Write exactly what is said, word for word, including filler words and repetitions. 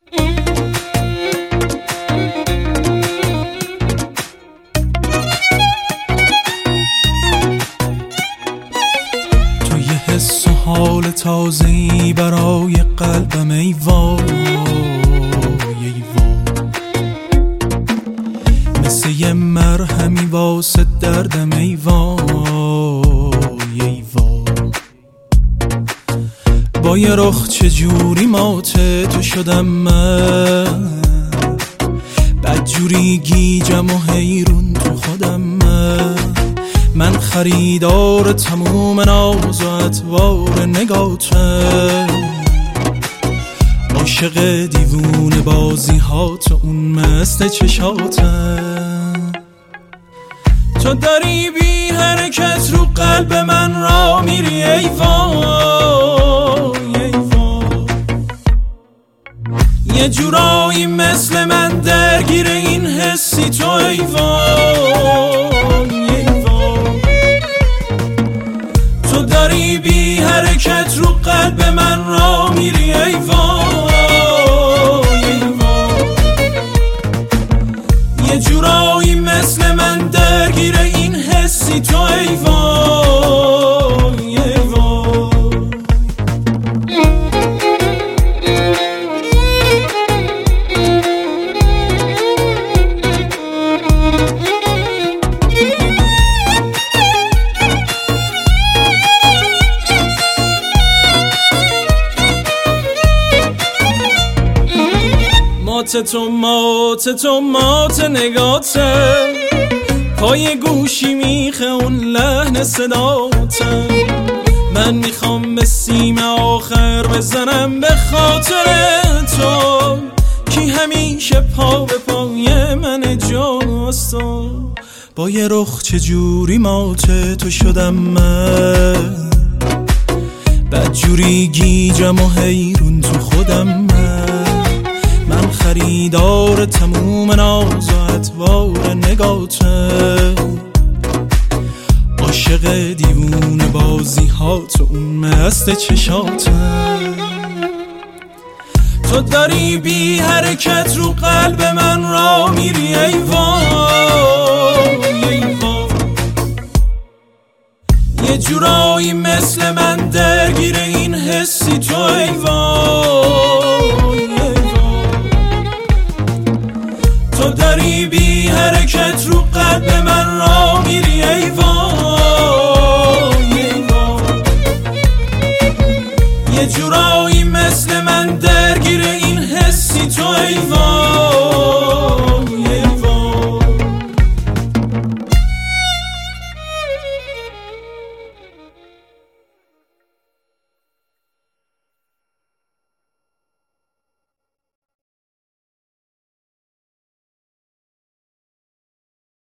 تو یه حس و حال تازه‌ای برای قلبم ای وای ای وای، مثل یه مرهمی واسه دردم ای وای ای وای. با یه رخ چجوری مات تو شدم من، بدجوری گیجم و حیرون تو خودم من. من خریدار تموم ناز و اطوار نگاتم، عاشق دیوونه بازی ها تو اون مست چشاتم. تو داری بی حرکت رو قلب من را میری ای وای ای وای، یه جورایی مثل من درگیر این حسی تو ای وای ای وای. تو داری بی حرکت رو قلب من را میری ای وای ای وای، یه جورایی مثل من درگیر این حسی تو ای وای ای وای. مات تو مات تو مات نگاته، پای گوشی میخه اون لحن صداته. من میخوام به سیم آخر بزنم به خاطر تو، کی همیشه پا به پای من جاستو. با یه رخ چجوری مات تو شدم من، بدجوری گیجم و حیرون تو خودم من. من خریدار تموم ناز و اطوار نگاتم، عاشق دیوونه بازی ها تو اون مست چشاتم. تو داری بی حرکت رو قلب من را میری ای وای ای وای، یه جورایی مثل من درگیر این حسی تو ای وای ای وای. تو داری بی حرکت رو قلب من را میری ای وای ای وای، یه جورایی مثل من درگیر این حسی تو ای وای.